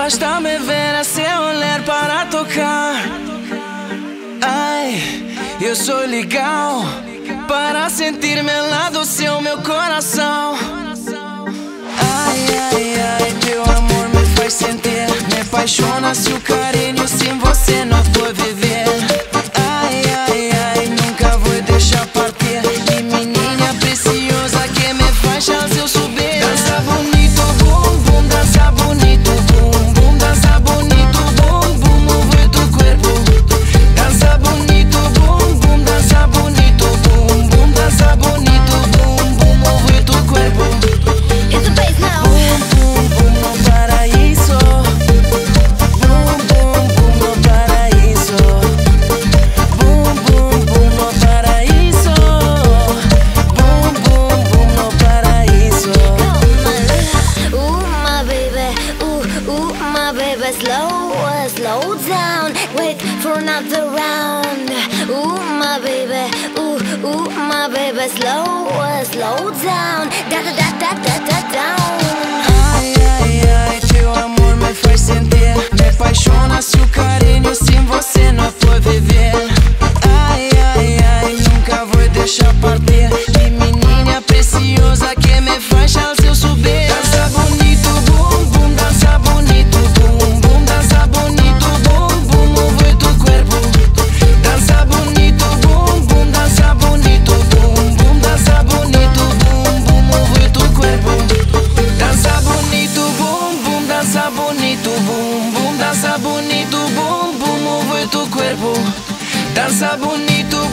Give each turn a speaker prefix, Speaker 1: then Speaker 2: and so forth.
Speaker 1: Basta me ver assim olhar para tocar. Ai, eu sou legal para sentir-me lá do seu meu coração. Ai, ai, ai, teu amor me faz sentir. Me apaixona se o carinho sem você não for viver. Ai, ai, ai, nunca vou deixar partir. E menina preciosa que me faz chance eu subir. Dança bonito, bum, bum, dança bonito, bum, bum, dança bonito, bum, bum, move tu corpo. Dança bonito, bum, bum, dança bonito, bum, bum, dança bonito, bum, bum, move tu corpo.
Speaker 2: Hit the bass now.
Speaker 1: Bum, bum, bum, no paraíso. Bum, bum, bum, no paraíso. Bum, bum, bum, no paraíso. Bum, bum, bum, no paraíso.
Speaker 2: Ooh, my baby, ooh, my baby, slow down, wait for another round. Ooh, my baby, ooh, my baby, slow down, down.
Speaker 1: Ai, ai, ai, teu amor me faz sentir. Me apaixona se o carinho sem você não for viver. Ai, ai, ai, nunca vou deixar partir. E menina preciosa que me faz chance eu subir. Dança bonito, bum, bum, dança bonito, bum, bum, dança bonito, bum, bum, move tu corpo. Dança bonito, bum, bum, dança bonito, bum, bum, dança bonito, bum, bum, move tu corpo. Dança bonito, bum, bum, dança bonito, bum, bum, dança bonito, bum, bum, move tu corpo. Dança bonito,